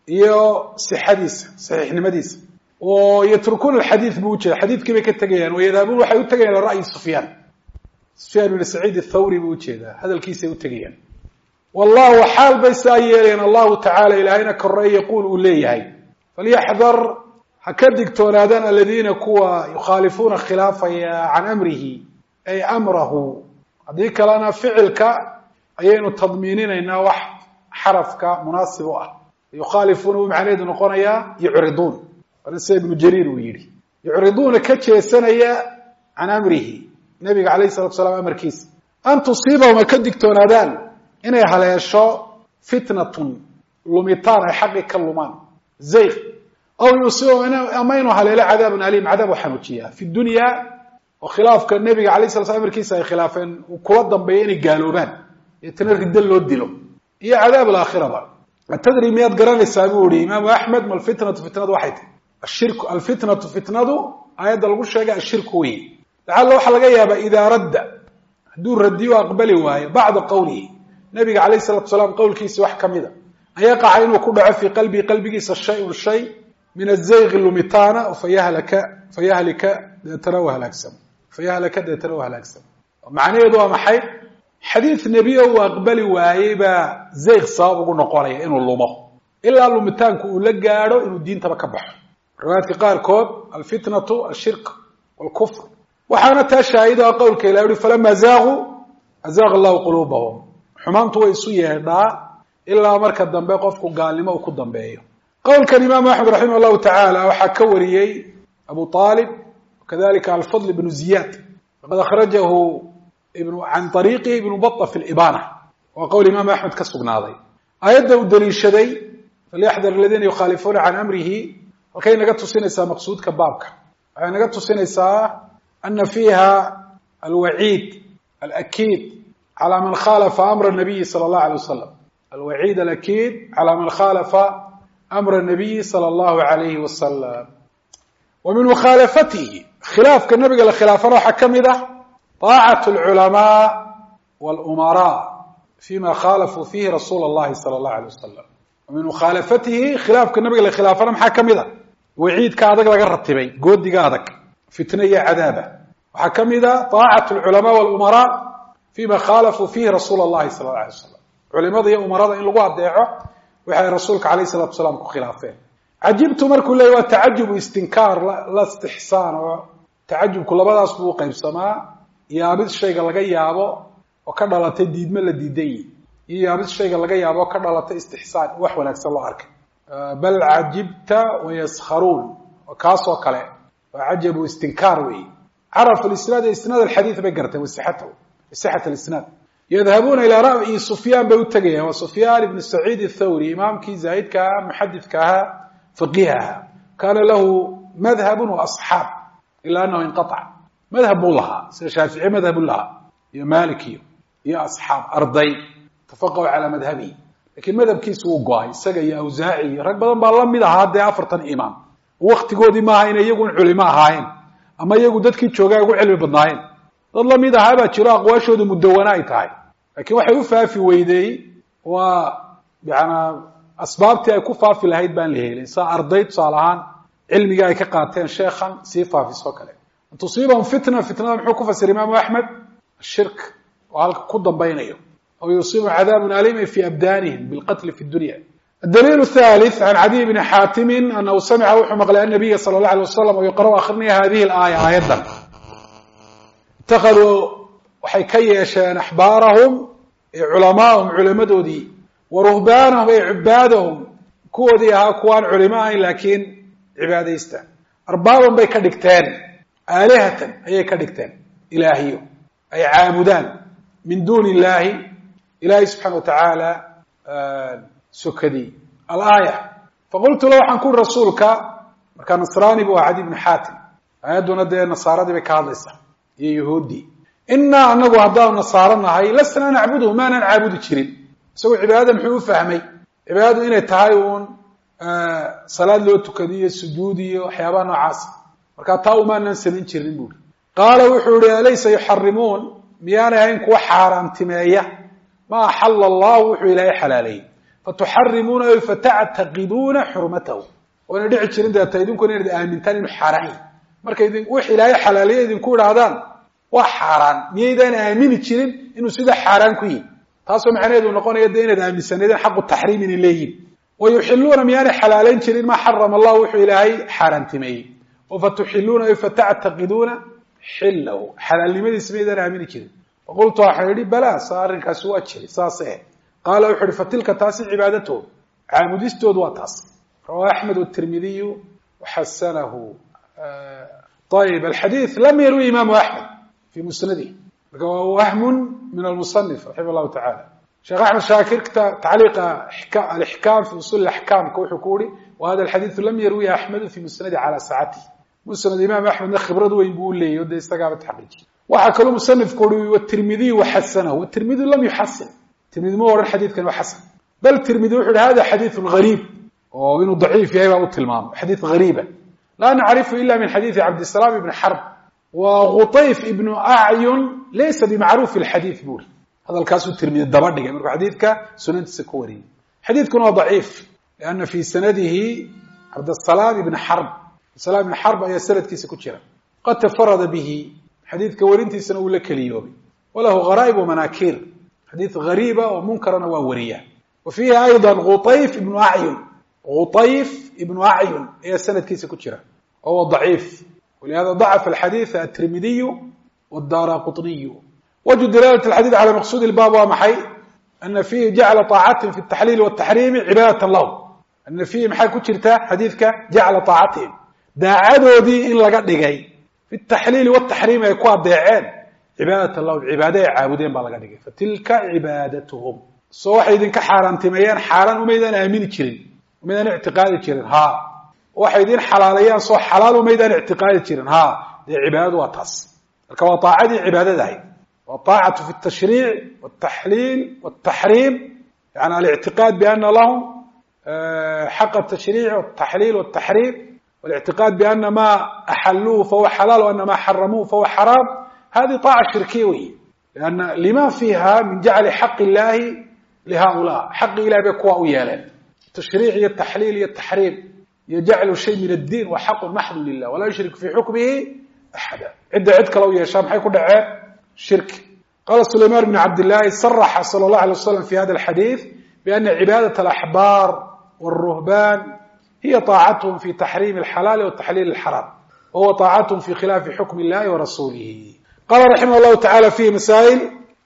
يو صحديث صحيح نمديث ويتركون الحديث بوجه الحديث كيف كتجيان ويذهبون وحي يتجيان لرأي سفيان سفيان بن سعيد الثوري بوجه هذا الكيس يتجيان والله حال بيسايرين الله تعالى إلى أين كرأي يقول إليه فليحذر هكذلك تونادان الذين كوا يخالفون خلافا عن أمره أي أمره هذيك لنا فعلك أين التضمينين إنه واحد حرفك مناسب يخالفون معنى نقولنا يعرضون ونسى ابن جرير ويري يعرضون كتشي سنة عن أمره النبي عليه الصلاة والسلام أمر كيس أن تصيبهم كدك تونادان إنه على يشاء فتنة لميطان حق اللمان زيغ أو يصيبهم أمينه على عذاب أليم عذاب حنوتية في الدنيا وخلاف كان النبي عليه الصلاة والسلام أمر كيس خلافا وكوضا بيين قالوبان يتنرك الدل ودلو هي عذاب الآخرة بقى التدري مياد قران السابوري إمام أحمد ما الفتنة فتنة واحد الشرك الفتنة فتنة آيات الغشة جاء الشرك وهي لعله حلقيها إذا رد دور ردي وأقبلي وهي بعد قوله نبي عليه الصلاة والسلام قول كيس وحكم إذا أن يقع عينه كبع في قلبي قلبي كيس الشيء والشيء من الزيغ اللمتانة فيهلك فيهلك يتروها الأكسم فيهلك يتروها الأكسم معنى يدوها محي حديث النبي هو أقبلي وهيبا زيغ صاب ونقولي إنه اللمه إلا اللمتان كو لقاره إنه الدين تبكبح روايات قال كود الفتنة الشرك والكفر وحانتها شاهدة قول كيلا فلما زاغوا أزاغ الله قلوبهم حمانتوا ويسوية هذا إلا مركز دنبي قفكوا قال لما وكو دنبي قول كان إمام أحمد رحمه الله تعالى وحكوريي أبو طالب وكذلك الفضل بن زياد وقد أخرجه ابن عن طريقه ابن بطة في الإبانة وقول إمام أحمد كالسقناضي أيده الدليل الشدي فليحذر الذين يخالفون عن أمره وكي نقدت سنسا مقصود كبابك يعني نقدت سنسا أن فيها الوعيد الأكيد على من خالف أمر النبي صلى الله عليه وسلم الوعيد الأكيد على من خالف أمر النبي صلى الله عليه وسلم ومن مخالفته خلاف كالنبي قال خلافنا وحكم إذا طاعة العلماء والأمراء فيما خالفوا فيه رسول الله صلى الله عليه وسلم ومن مخالفته خلاف كالنبي قال خلافنا محكم إذا وعيد كادك لك الرتبي قود دي كادك فتنية عذابة وحكم إذا طاعة العلماء والأمراء فيما خالفوا فيه رسول الله صلى الله عليه وسلم علماء ذي أمراء إن لقوا أبداعه وحي رسولك عليه الصلاة والسلام كخلافين عجبت مركو اللي هو تعجب استنكار لا استحسان تعجب كل بعض أسبوع قيب سماء يابد الشيء لقى يابو وكان لا تديد من الديدي iyo yaabis shayga laga yaabo ka dhalata istixsaan wax wanaagsan loo arkay bal cajibta wayaskharuun kaasoo kale waa cajabu istinkaar weeye carafa alisnaad isnaad alxadiid bay gartay wasixatahu wasixat alisnaad yadhabuuna ilaa ra'yi sufyaan bay u tegayaan waa sufyaan ibnu saciid athawri imaamkii zaahidka ahaa muxadidka ahaa faqiih ahaa kaana lahu madhabun wa asxaab ilaa anahu inqatac madhab buu lahaa sida shaafici madhabu lahaa iyo maalik iyo iyo asxaab arday tafaqahu calaa madhabihi lakiin madhabkiisu wuu go-ay isaga iyo awsaaci iyo rag badan baa la mid ahaa dee afartan imaam waktigoodii maaha inay iyagun culimo ahaayeen ama iyagu dadkii joogaa ugu cilmi badnaayeen dad la mid ahaa baa jiro aqwaashoodu mudawana ay tahay laakiin waxay u faafi weydey waa yaana asbaabtii ay ku faafi lahayd baan la helin saa arday tusaale ahaan cilmiga ay ka qaateen sheekhan sii faafisoo kale an tusiibahum fitna fitnada muxuu ku fasira imaamu axmed ashirk oo halka ku dambaynayo aw yusiibahum cadaabun aliim fi abdanihim bilqatli fi dunya الدليل الثالث عن عدي بن حاتم أنه سمع وحو مقلع النبي صلى الله عليه وسلم ويقرأ آخرني هذه الآية أيضا اتخذوا waxay ka yeesheen axbaarahum culamaahum culimadoodii wa ruhbaanahum ay cibaadahum kuwoodii ahaa kuwaan culimo ahayn laakiin cibaadaysta arbaaban bay ka dhigteen aalihatan ayay ka dhigteen ilaahiyo ay caabudaan min duuni illaahi ilaahi subxaana watacaala sokadii alaaya faqultu la waxaan ku uri rasuulka markaa nasraani bu aha cadi ibnu xaatim aayadduna dee nasaaradii bay ka hadlaysaa iyo yahuuddii inaa anagu haddaanu nasaaro nahay lasnaa nacbuduhu maanaan caabudi jirin isagoo cibaadada muxuu u fahmay cibaadadu inay tahay uun salaad loo tukadiyo sujuud iyo waxyaabaha noocaasa markaa taa umaanaan samayn jirin buuri qaala wuxuu ihi alaysa yuxarimuun miyaanay ahayn kuwa xaaraamtimeeya ma axala allahu wuxuu ilaahay xalaaleeyey fatuxarimuuna ay fatactaqiduuna xurmatahu oona dhici jirin deeta idinkuna inaad aamintaan inuu xaaraan yahy markay wix ilaahay xalaaleeya idinku idhaahdaan waa xaaraan miyaydaan aamini jirin inuu sida xaaraan ku yihi taasoo macnaheedu noqonaya de inaad aaminsanaydeen xaqu taxriim inay leeyihin wa yuxiluuna miyaanay xalaalayn jirin maa xarama allah wuxuu ilaahay xaaraantimeeyey oo fatuxiluuna ay fatactaqiduuna xilahu xalaalnimadiisa miyaydaan aamini jirin faqultu waxaan idhi balaa saa arrinkaasi waa jiri saas eh qaala wuxu uhi fatilka taasi cibaadatood caabudistoodu waa taas rawaa axmed watirmidiyu waxasanahu ayib alxadiid lam yarwi imaamu axmed في مسنده وهم من المصنف رحمه الله تعالى شيخ أحمد شاكر تعليق الإحكام في أصول الأحكام كوحو كوري وهذا الحديث لم يروي أحمد في مسنده على ساعته مسند الإمام أحمد نخبرده ويقول لي يودي استقامة حقيقي وحكى له مصنف كوري والترمذي وحسنه والترمذي لم يحسن الترمذي مو ورا الحديث كان حسن بل الترمذي يقول هذا حديث غريب وإنه ضعيف يا أبو التلمام حديث غريبة لا نعرفه إلا من حديث عبد السلام بن حرب وغطيف ابن أعين ليس بمعروف في الحديث بول هذا الكاس الترمذي الدبردق يعني حديثك سنن السكوري حديث كان ضعيف لأن في سنده عبد السلام بن حرب السلام بن حرب أي سنة كيس كتيرة قد تفرد به حديث كورنتي سنة لك اليوم وله غرائب ومناكير حديث غريبة ومنكرا وورية وفيها أيضا غطيف ابن أعين غطيف ابن أعين أي سنة كيس كتيرة وهو ضعيف ولهذا ضعف الحديث الترمذي والدارقطني وجد دلالة الحديث على مقصود الباب ومحي أن فيه جعل طاعتهم في التحليل والتحريم عبادة الله أن فيه محي كترته حديثك جعل طاعتهم داعدوا دي إن لقد دقي في التحليل والتحريم يكون داعين عبادة الله عبادة عابدين بالغ دقي فتلك عبادتهم صوح إذن كحاران تميان حاران وميدان آمين كرين وميدان اعتقاد كرين ها waxay xalaalayaan soo xalaal umeedaan i'tiqaadi jirin ha cibaadadu waa taas marka waa taacadii cibaadadahay waa taacatu fi at-tashrii' wat-tahlil wat-tahrim yani al-i'tiqad bi anna lahum haqq at-tashrii' wat-tahlil wat-tahrim wal-i'tiqad bi anna ma ahalluhu fa huwa halal wa anna ma harramuhu fa huwa haram هذه طاعة شركية لأن لما فيها من جعل حق الله لهؤلاء حق الله بكوا ويالا التشريع التحليل التحريم يجعل شيء من الدين وحق محض لله ولا يشرك في حكمه أحدا عند عدك لو يشام حيكون دعاء شرك قال سليمان بن عبد الله صرح صلى الله عليه وسلم في هذا الحديث بأن عبادة الأحبار والرهبان هي طاعتهم في تحريم الحلال والتحليل الحرام وهو طاعتهم في خلاف حكم الله ورسوله قال رحمه الله تعالى فيه مسائل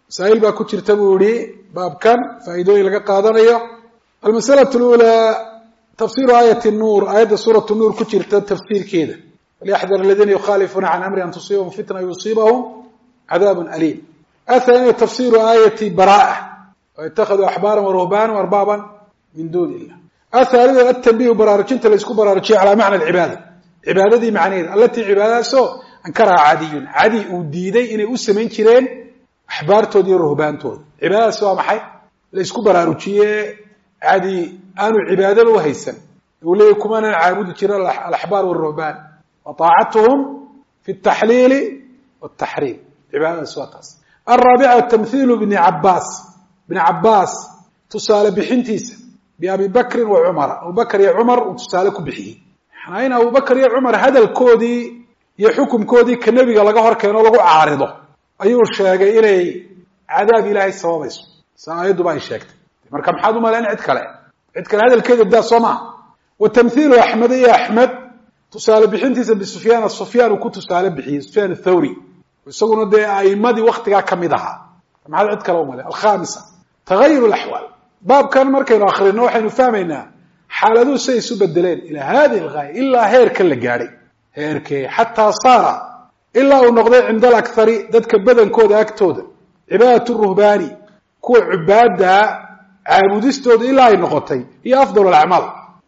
مسائل baa ku jirta buu yidhi baabkan faa'iidooyin laga qaadanayo almasalatu alula tafsiru aayati an-nur aayadda suuratu an-nur ku jirta tafsiirkeeda liyahdhar alladhina yukhalifuna an amri an tusibahum fitna yusibahum adhabun alim athani tafsiru ayati bara'ah wa ittakhadhu ahbaran wa ruhbanan wa arbaban min duni illah athani at-tanbih bararjinta la isku bararjiy ala macna al-ibada ibadadii macnaheed allati ibadaso ankara adiyun adi u diiday inay u sameyn jireen ahbaartood iyo ruhbaantood ibadaas waa maxay la isku baraarujiye adi aanu ibadada u haysan wali kuma aan caabudi jira al-ahbar wa ruhban wa ta'atuhum fi at-tahlil wa at-tahrim ibadaas waa taas الرابعة التمثيل بن عباس بن عباس تسال بحنتيس بأبي بكر وعمر أبو بكر يا عمر وتسالك بحيه حنين أبو بكر يا عمر هذا الكودي يحكم كودي كالنبي قال لقهر كانوا لقوا عارضه أيوه الشاقة إلي عذاب إلهي الصواب اسمه سأيدوا باي الشاقة مركب حادوا ما لأن عدك لا عدك هذا الكذب ده صمع والتمثيل أحمد يا أحمد تسال بحنتيس بسفيان السفيان وكنت تسال بحيه سفيان الثوري ويسوون ده أيمادي وقتها كمدها ما هذا عد كلام ولا الخامسة تغير الأحوال باب كان مركين آخرين نوحي نفهمنا حالدو سيسو بدلين إلى هذه الغاية إلا هيرك اللي قاري هيرك حتى صار إلا ونقضي عند الأكثر ذاتك بدن كود أكتود عبادة الرهباني كو عبادة عابدستود إلا النقطي هي أفضل الأعمال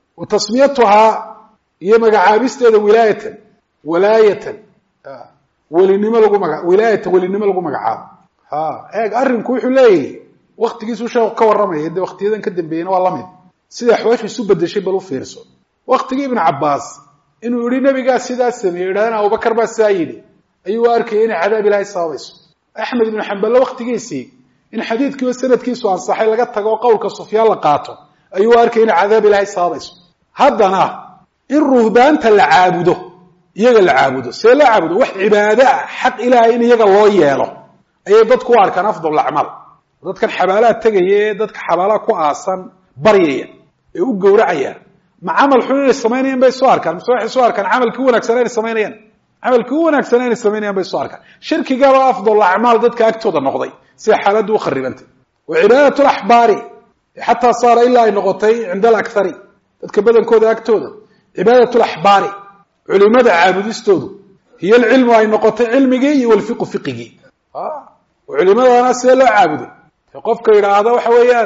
وتصميتها هي مقعابستود ولاية ولاية آه. ولنما لغو مغا ولايه ولنما لغو مغعاب ها ايغ arinku wuxuu leeyahay waqtigiisu sheego ka waramay inta waqtiyadan ka dambeeyna waa lamid sida xawaash isu bedeshay bal u fiirso waqtigii ibn Abbas inuu yiri nabiga sidaas sameeyay Abu Bakar baa saayidi ayuu arkay in cadaab ilaahay saabayso Ahmed ibn Hanbal waqtigiisii in xadiidkii oo sanadkiisu aan saxay laga tago qowlka Sufyaan la qaato ayuu arkay in cadaab ilaahay saabayso haddana in ruhbaanta la caabudo iyaga la caabudo see la caabudo wax cibaada xaq ilaahay in iyaga loo yeelo ayay dadku arkaan afdal amal dadkan xabaalaha tagayay dadka xabaalaha ku aasan bariyay ee u gowracaya ma amal xulul sameeyeen bay soo arkaan soo soo arkaan amalkii wanaagsan ay sameeyeen amalkii wanaagsan ay sameeyeen bay soo arkaan shirkiga waa afdal amal dadka agtooda noqday si xaaladu kharibantay wa cibaadatu al-ahbari hatta saara illa ay noqotay inda al-akthari dadka badankooda agtooda cibaadatu al-ahbari علماء عابدستودو هي العلم أي نقطة علمي والفقه فقهي آه. وعلماء ناس لا عابدوا فقفك إلى هذا وحويان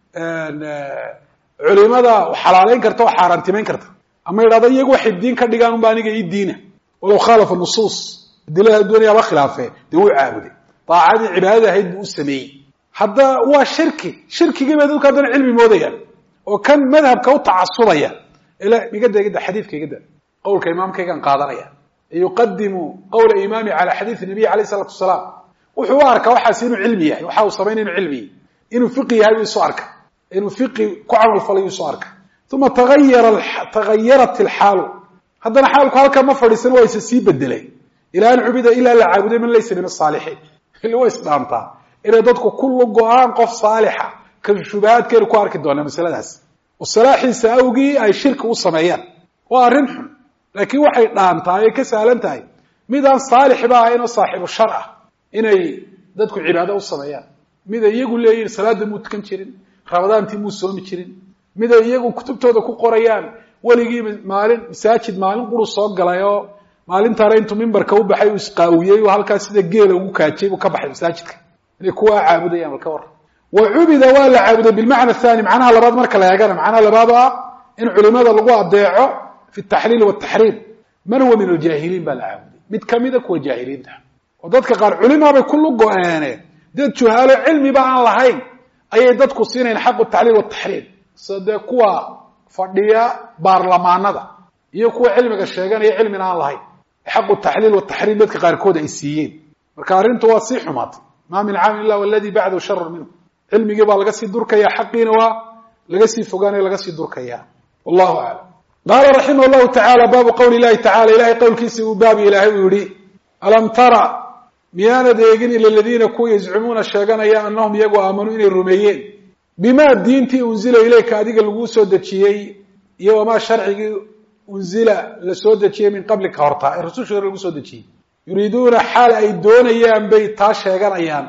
علماء وحلالين كرتوا وحارنتمين كرتوا أما إلى هذا يجوا حدين كدقان بانيجا يدينه ولو خالف النصوص دلها الدنيا وخلافه دو عابد طاعة عبادة هيد السمي هذا هو شركي شركي جيب هذول كذا علمي موديا وكان مذهب كوت عصرية إلى بجد جد حديث كجد قول كإمام كيكان قادريا يقدم قول إمامي على حديث النبي عليه الصلاة والسلام وحوارك وحاسين علمي وحاول صبين علمي إنه فقه هذه صارك إنه فقه كعمل فلي صارك ثم تغير الح... تغيرت الحال هذا حالك هالك ما فريسن ويسسيب الدليل إلى أن عبد إلا العابد من ليس من الصالحين اللي هو إسلامته إلى ضدك كل قرآن قف صالحة كالشبهات كيلو كوارك الدولة مثلا ناس والصلاح ساوقي أي شرك والصميان وارنحن لكن waxay dhaantaay ka saalantahay midaan saalix baa inuu saaxiib sharci inay dadku cibaado u sameeyaan mid iyagu leeyihiin salaada muu tukan jirin rabadaantii muu soomi jirin mid iyagu kutubtooda ku qorayaan waligii maalin masaajid maalin quru soo galayo maalinta reyntu minbarka u baxay isqaawiyay oo halkaas sida geela ugu kaajay uu ka baxay masaajidka inay kuwa caabudayaan ka war wa ubida wala caabuda bil macna thani macnaha labaad marka la eegana macnaha labaad in culimada lagu adeeco في التحليل والتحريم من هو من الجاهلين بالعابد مد كميده كو جاهلين ده ودadka qaar culimo bay kullu go'aaneen dad juhaalo cilmi baan lahayn ayay dadku siinayeen xaq التحليل والتحريم sida kuwa fadhiya baarlamaanada iyo kuwa cilmiga sheeganaya cilmi aan lahayn xaq التحليل والتحريم dadka qaar kood ay siiyeen marka arintu waa si xumaad ma min aam illa walladhi ba'du sharr minhu cilmiga baa laga sii durkaya xaqiina waa laga sii fogaanay laga sii durkaya wallahu a'lam قال رحمه الله تعالى باب قول الله تعالى إلهي قول كيسي وباب إلهي ويري ألم ترى ميانا ديقين إلى الذين كو يزعمون الشاقان يا أنهم يقوا آمنوا إلى الرميين بما الدينتي أنزل إليك هذه اللقو سودتشيي يوما شرعي أنزل لسودتشيي من قبل كهرطاء الرسول شغل اللقو سودتشيي يريدون حال أي دون أيام بيتا شاقان أيام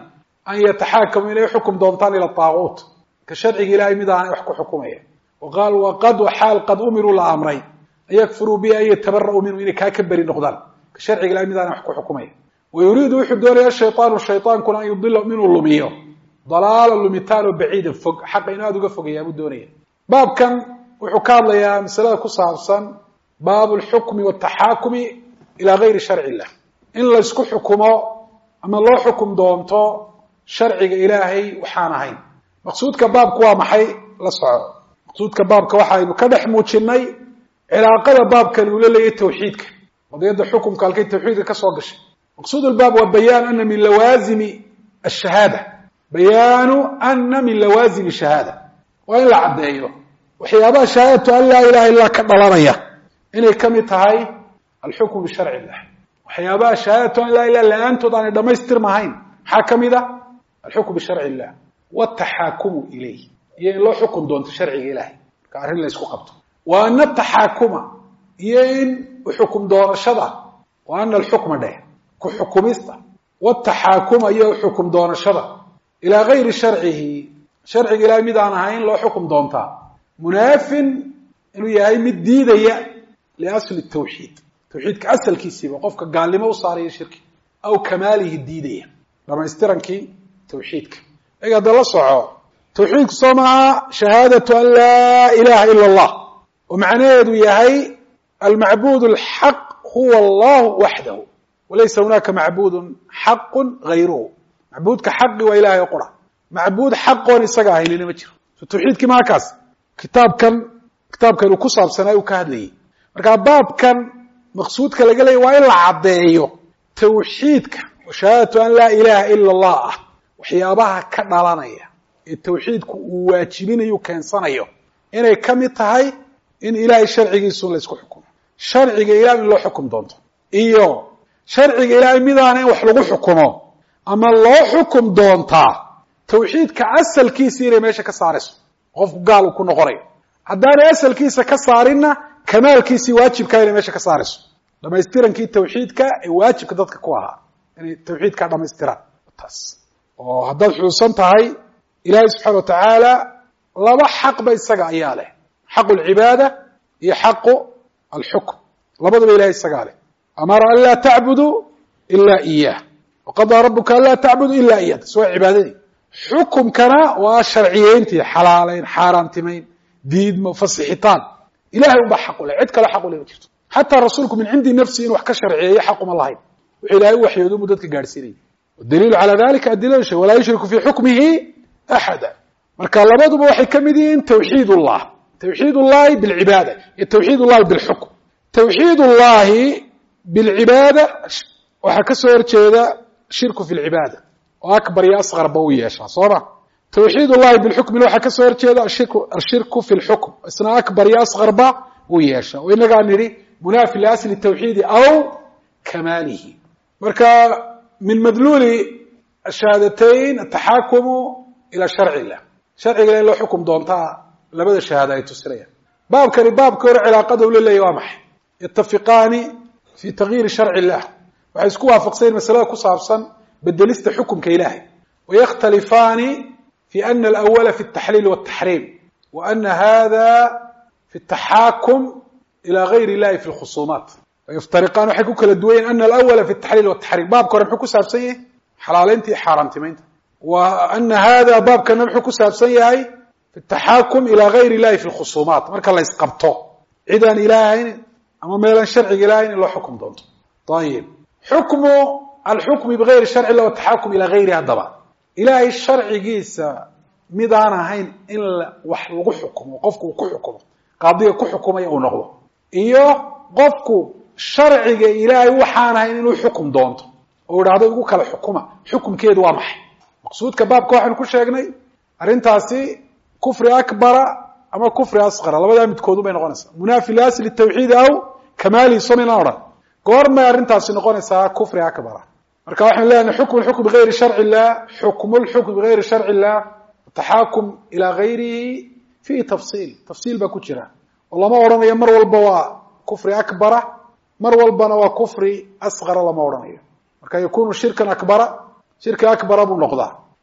an yataxaakamu inay xukum doontaan ila taaguut ka sharciga ilahay mid aanay wax ku xukumaya waqaal waqad waxaal qad umiruu la amray an yakfuruu bi an yatabara'uu minhu inay kaa ka beri noqdaan ka sharciga ilahay mid aanay wax ku xukumaya wayuriidu wuxuu doonaya shayطaanu shayطaankuna an yudila inuu lumiyo dalaala lumitaan oo baciidan fog xaqa inuu aada uga fogayaa buu doonaya baabkan wuxuu ka hadlayaa masalada ku saabsan baabu lxukmi wataxaakumi ilaa gayri sharci illah in laysku xukumo ama loo xukum doonto sharciga ilaahay waxaan ahayn maqsuudka baabku waa maxay la soco maqsuudka baabka waxaynu ka dhex muujinay cilaaqada baabkan uu la leeyahay tawxiidka qadiyadda xukumka halkay tawxiidka ka soo gashay maqsuud albaab waa bayaan ana min lawaazimi ashahaada bayaanu ana min lawaazimi shahaada waa in la caddeeyo waxyaabaha shahaadatu an laa ilaha illaa ka dhalanaya inay ka mid tahay alxukmu bisharci illah waxyaabaha shahaadatu an laa ilaha la-aantood aanay dhamaystirmahayn maxaa ka mid a alxukmu bisharci illah wataxaakumu ilayh iyo in loo xukun doonto sharciga ilahay marka arrin la ysku qabto wa ana ataxaakuma iyo in uxukum doonashada wa ana alxukma dheh ku xukumista wataxaakuma iyo uxukum doonashada ilaa gayri sharcihi sharciga ilahay mid aan ahayn loo xukum doontaa munaafin inuu yahay mid diidaya liasli tawxiid tawxiidka asalkiisiiba qofka gaalnimo u saaraya shirki aw kamaalihi diidaya dhamaystirankii tawxiidka ega hadda la soco tawxiidku soo maha shahaadatu an laa ilaha ila allah oo macnaheedu yahay almacbuud alxaq huwa allahu waxdahu walaysa hunaaka macbuudun xaqun gayruhu macbuudka xaqi waa ilahay o qura macbuud xaqoon isaga ahaynina ma jiro so tawxiidkii maakaas kitaabkan kitaabkan uu ku saabsanaa uu ka hadlayay marka baabkan maqsuudka laga leeyahy waa in la caddeeyo tawxiidka oo shahaadatu an laa ilaha ila allah ah waxyaabaha ka dhalanaya ee tawxiidku uu waajibinayo keensanayo inay ka mid tahay in ilaahay sharcigiisu la isku xukumo sharciga ilahay in loo xukum doonto iyo sharciga ilaahay midaana in wax lagu xukumo ama loo xukum doontaa tawxiidka asalkiisa inay meesha ka saarayso qofku gaal uu ku noqonayo haddaanay asalkiisa ka saarinna kamaalkiisii waajibkaa inay meesha ka saarayso dhamaystirankii tawxiidka ee waajibka dadka ku ahaa inay tawxiidkaa dhamaystiraan taas oo haddaad xusuusan tahay ilaahay subxaana wa tacaala laba xaqba isaga ayaa leh xaqu lcibaada iyo xaqu alxukm labadaba ilahay isagaa leh amara an laa tacbuduu ila iyah waqadaa rabuka an laa tacbuduu ila iyah taas waa cibaadadii xukumkana waa sharciyeyntii xalaaleyn xaaraantimayn diidmo fasixitaan ilahay unbaa xaq u leh cid kale xaq u leh ma jirto xataa rasuulku min cindi nafsi inu wax ka sharciyeeyo xaquma lahayn wuxuu ilahay u waxyoodo mu dadka gaadhsiinayay daliilu calaa dalika adilada shay walaa yushriku fii xukmihi axada marka labaduba waxay ka mid yihiin tawxiid ullah tawxiid ullahi bilcibaada iyo tawxiid ullahi bilxukm tawxiid ullahi bilcibaada waxaa ka soo horjeeda shirku fi lcibaada oo akbar iyo asqarba u yeeshaa soo ma tawxiid ullahi bilxukmina waxaa ka soo horjeeda ashirku ashirku fi lxukm isna akbar iyo asqarba u yeeshaa oo inagaa nidhi munaafi liasli tawxiidi aw kamaalihi marka min madluuli shahaadatayn ataxaakumu ila sharci illah sharciga in loo xukum doontaa labada shahaada ay tusinayaan baabkani baabka hore cilaaqada ula leeyahy waa maxay yatafiqaani fi tagyiiri sharci illah waxay isku waafaqsayn masalada ku saabsan bedelista xukumka ilahay wayakhtalifaani fi ana alawala fi altaxliil waltaxriim wa ana hada fi altaxaakum ila gayri illahi fi lkhusuumaat wayaftariqaan waxay ku kala duwan yihin ana alawala fi altaxliil waltaxriim baabka hore muxuu ku saabsan yahay xalaaleynta iyo xaaraantimaynta wa ana hada baabkana muxuu ku saabsan yahay fi altaxaakum ila gayri illahi fi lkhusuumaat marka la ysqabto cid aan ilaahayn ama meelaan sharciga ilahayn in loo xukum doonto ayib xukmu alxukmi bigayri sharci illah wataxaakum ilaa gayri haddaba ilaahay sharcigiisa mid aan ahayn in wax lagu xukumo qofku uu ku xukumo qaadiga ku xukumaya uu noqdo iyo qofku sharciga ilaahay waxaan ahayn inuu xukum doonto oo idhaahdo igu kala xukuma xukumkeedu waa maxay maqsuudka baabka waxaynu ku sheegnay arrintaasi kufri akbara ama kufri asqara labadaa midkoodu bay noqonaysaa munaafi liasli tawxiidi aw kamaalihi somayna odhan goormay arrintaasi noqonaysaa kufri akbara marka waxaynu leenahay xukmu lxukm bigayri sharci illah xukmu lxukm bigayri sharci illah ataxaakum ilaa gayrihi fiihi tafsiil tafsiil baa ku jira oo lama odhanayo mar walba waa kufri akbara mar walbana waa kufri asqara lama odhanayo marka yakunu shirkan akbara shirki akbara buu noqdaa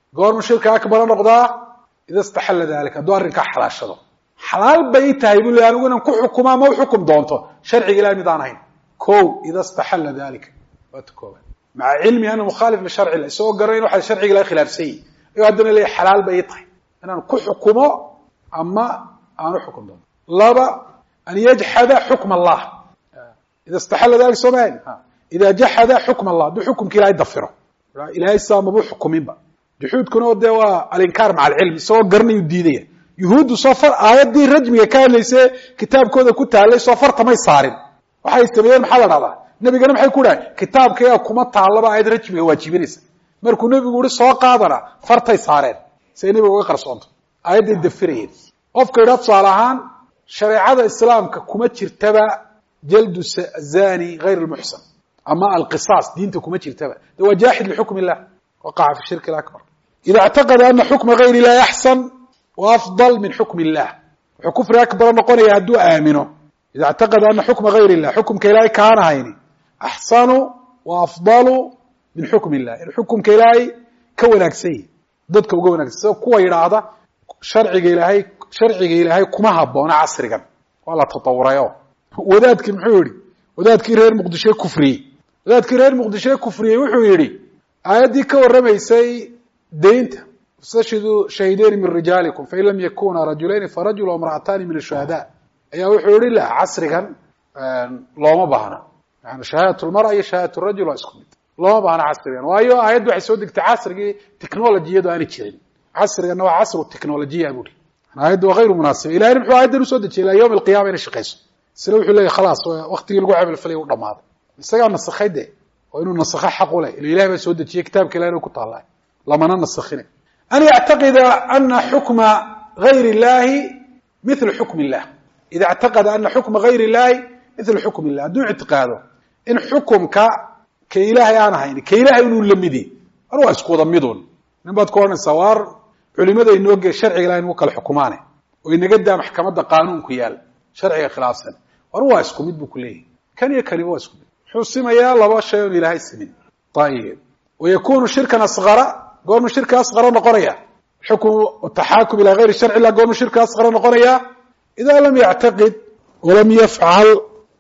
goorma shirka akbar noqdaa ida istaxalla dalika doo arrinka xalaashado xalaal bay tahay buu leeyahay inaan ku xukumaa ma xukum doonto sharciga ilaahay mid aan ahayn kow ida istaxalla dalika watakooba maca cilmi ana mukhalif li sharci ilaahay soo garay waxa sharciga ilaahay khilaafsay iyo haddana leeyahay xalaal bay tahay inaan ku xukumo ama aan xukum doonto laba an yajhada hukm Allah ida istaxalla dalika samaan ida jahada hukm Allah bi hukmki ilaahay dafiro ilaahay saamabu xukuminba juxuudkuna de waa alinkaar maca alcilmi soo garanayu diidaya yuhuuddu soo far aayaddii rajmiga ka hadlaysay kitaabkooda ku taalay soo farta may saarin waxay sameeyeen maxaa la dhahdaa nebigana maxay ku dhahay kitaabkaya kuma taallaba aayad rajmiga waajibinaysa markuu nebigu uhi soo qaadana fartay saareen say nebiga uga qarsoonto aayadday dafirayeen qofka idhaa tusaale ahaan shareecada islaamka kuma jirtaba jaldu zani hayr lmuxsan ama alqisaas diinta kuma jirtaba de waa jaaxid lixukm illah waqaca fi shirki akbar ida اctaqada ana xukma gayr illahi axsan waafdal min xukm illah wuxuu kufri akbara noqonaya hadduu aamino ida اctaqada ana xukma gayr illah xukumka ilaahay kaan ahayni axsanu waafdalu min xukm illah in xukumka ilaahay ka wanaagsan yahi dadka uga wanagsan sida kuwa yidhaahda sharciga ilaahay sharciga ilaahay kuma haboona casrigan waa la tatawurayo wadaadkii muxuu yihi wadaadkii reer muqdisho kufriyey wadaadkii reer muqdisho kufriyey wuxuu yidhi aayaddii ka warramaysay deynta istashhiduu shahidayn min rijaalikum fain lam yakuna rajulayni farajul wamra'atani min ashuhada ayaa wuxuu yihi la casrigan looma baahna yani shahaadat lmara iyo shahaadat rajul waa isku mid looma baahna casrigan waayo aayaddu waxay soo degtay casrigii technologiyadu aana jirin casriganna waa casru technolojiya buri aayaddu waa hayru munaasiba ilahina muxuu aayaddan usoo dejiyay ilaa yawm alqiyama inay shaqayso isla wuxuu leeyahy khalaas waktigii lagu camal falay u dhamaaday isagaa nasakhay de oo inuu nasakha xaq u leh ila ilahay baa soo dejiyey kitaabka ilahay inuu ku taallay lamana nasakhine an yactaqida ana xukma gayr illahi mithlu xukm illah ida اctaqada ana xukma gayr illahi mithlu xukm illah hadduu ictiqaado in xukumka ka ilaahay aan ahayn ka ilahay inuu lamidi ar waa isku wada midun nin baad ku odhanaysaa waar culimada inoo gee sharciga ilahay nagu kala xukumaane oo inaga daa maxkamadda qaanuunku yaal sharciga khilaafsan war waa isku mid buu ku leeyahay kan iyo kaniba waa isku mid wuxuu simayaa laba shay oon ilaahay simin ayib wayakunu shirkan asqara goormu shirka asqara noqonaya xukmu taxaakum ila gayri sharci illah goormu shirka asqara noqonaya ida lam yactaqid walam yafcal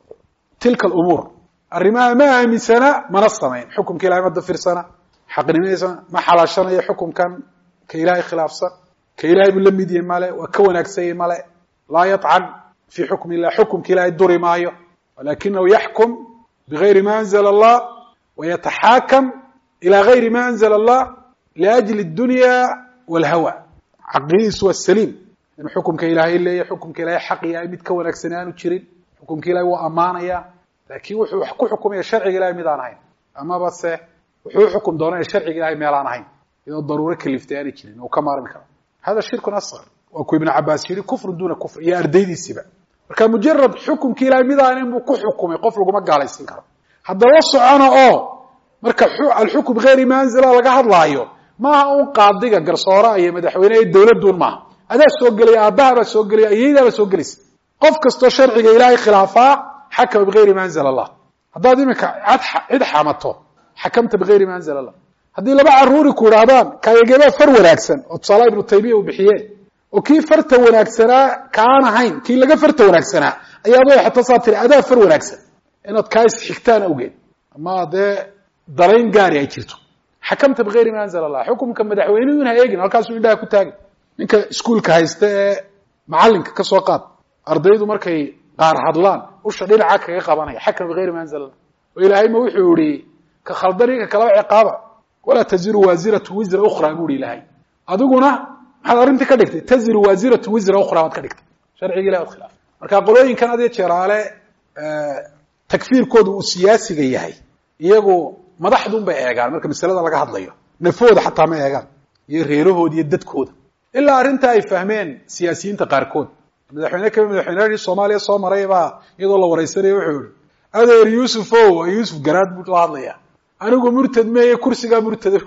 tilka alumuur arrimaha ma aaminsana mana samayn xukumka ilahay ma dafirsana xaqnimadiisa ma xalaashanayo xukumkan ka ilaahay khilaafsan ka ilahay buu la mid yahay male waa ka wanaagsan yahay male laa yatcan fi xukm illah xukumka ilahay duri maayo walakinahu yaxkum bigayri ma anzla allah wayataxaakam ila gayri ma anzla allah liajli اdunya walhawa caqididiisu waa saliim in xukumka ilaahay leeyahy xukumka ilahay xaq yahay mid ka wanaagsan aanu jirin xukumka ilahay waa amaanaya lakin wuxuu wax ku xukumaya sharciga ilahay mid aan ahayn amaba se wuxuu uxukum doonaya sharciga ilahay meel aan ahayn iyadoo daruuro kaliftay aanay jirin oo ka maarmi karo hada shirkun asqar waa ku ibnu cabaas yidhi kufrun duna kufr iyo ardaydiisiba marka mujarad xukumki ilahay mid aan inbuu ku xukumay qof laguma gaalaysin karo haddaba socona oo marka alxukm bigayri ma anzala laga hadlaayo maaha un qaadiga garsooraa iyo madaxweyneha dawladun maaha adaa soo gelaya aabbaha baa soo gelaya iyadaabaa soo gelaysa qof kastoo sharciga ilaahay khilaafaa xakama bigayri ma anzala allah haddaad iminka cid xamato xakamta bigayri ma anzala allah haddii laba caruuri ku idhaahdaan kayagebaa far wanaagsan oo tusaalaha ibnu taymiya uu bixiyeen oo kii farta wanaagsanaa kaan ahayn kii laga farta wanaagsanaa ayaaba xataa saa tiri adaa far wanaagsan inaad kaa isxigtaan awgeed ama dee darayn gaari ay jirto xakamta bigayri ma anzala allah xukumka madaxweynuhu in ha eegin halkaasuu indhaha ku taagin ninka iskuolka haysta ee macalinka ka soo qaad ardaydu markay qaar hadlaan usha dhinaca kaga qabanaya xakama bigayri ma anzala allah oo ilaahay ma wuxuu yihi ka khaldan iyo ka kalaba ciqaaba walaa taziru waasiratu wisra ukhra buu ihi ilaahay adiguna maxaad arrintii ka dhigtay taziru waasiratu wisra ukhra baad ka dhigtay sharciga ilahi ad khilaaf marka qolooyinkan adiyo jeeraale takfiirkooda uu siyaasiga yahay iyagu madaxdun bay eegaan marka masalada laga hadlayo nafooda xataa ma eegaan iyo reerahooda iyo dadkooda ilaa arrinta ay fahmeen siyaasiyiinta qaarkood madaxweyne kamid madaxweynehii soomaaliya soo maray baa iyadoo la waraysanaya wuxuu yihi adeer yuusuf o waa yuusuf garaad buu la hadlaya anigu murtad meeye kursigaa murtada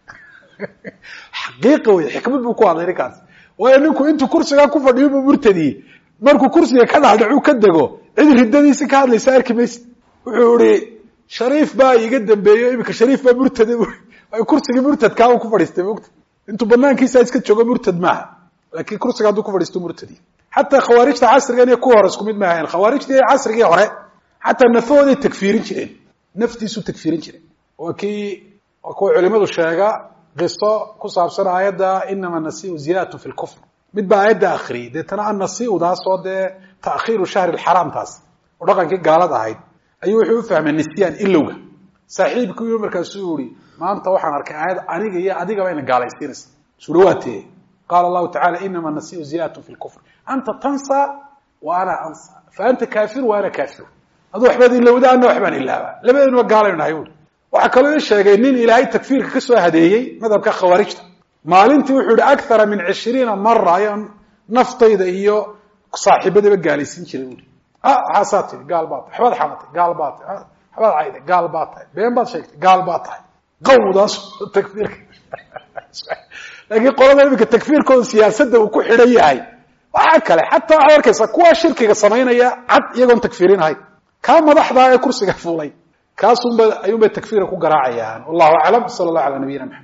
xaqiiqa wey xikmad buu ku hadlay ninkaas waayo ninku intuu kursigaa ku fadhiyo buu murtadiyey markuu kursiga ka dhaadhacu ka dego cid riddadiisi ka hadlaysa arki maysid wuxuu ihi shariif baa iga dambeeyo iminka shariif baa murtada ay kursigii murtadkaa u ku fadhiistay mogta intuu banaankiisa iska joogo murtad maaha laakiin kursiga hadduu ku fadhiisto murtadi xataa khawaarijta casrigan iyo kuwa hore isku mid maahayn khawaarijtii casrigii hore xataa nafahooday takfiirin jireen naftiisu takfiirin jireen waa kii waa kuwa culimadu sheega qiso ku saabsan aayadda inama nasiu ziyadatu fi lkufr mid baa aayadda akriyay deetana annasiudaasoo dee ta'khiiru shahri lxaraam taas oo dhaqankii gaalad ahayd ayuu wuxuu u fahmay nisyaan ilowga saaxiibkii markaasuu yihi maanta waxaan arkay aayad aniga iyo adigaba ina gaalaysiinaysa suura waatee qaala allahu tacala inama nasiu ziyadatu fi lkufr anta tansa wa ana ansa fa anta kaafir wa ana kaafir aduu waxbaad ilowda ana waxbaan ilaaba labadeenu waa gaalaynu nahay uri waxaa kaloo ii sheegay nin ilaahay takfiirka ka soo hadeeyey madhabka khawaarijta maalintii wuxuu yihi akthara min cishriina mara ayaan naftayda iyo saaxiibadaba gaalaysiin jiray uri ah waxaasaa tiri gaal baa tahay waxbaad xamatay gaal baa tahay waxbaad cayday gaal baa tahay been baad sheegtay gaal baa tahay qawdaas takfiirka laakiin qolada iminka takfiirkooda siyaasadda uu ku xidhan yahay waxaa kale xataa waxaad arkaysaa kuwa shirkiga samaynaya cad iyagoon takfiirinahay kaa madaxdaa ee kursiga fuulay kaasunba ayuunbay takfiira ku garaacayaan wallahu aclam sala allahu ala nabiyina maxamed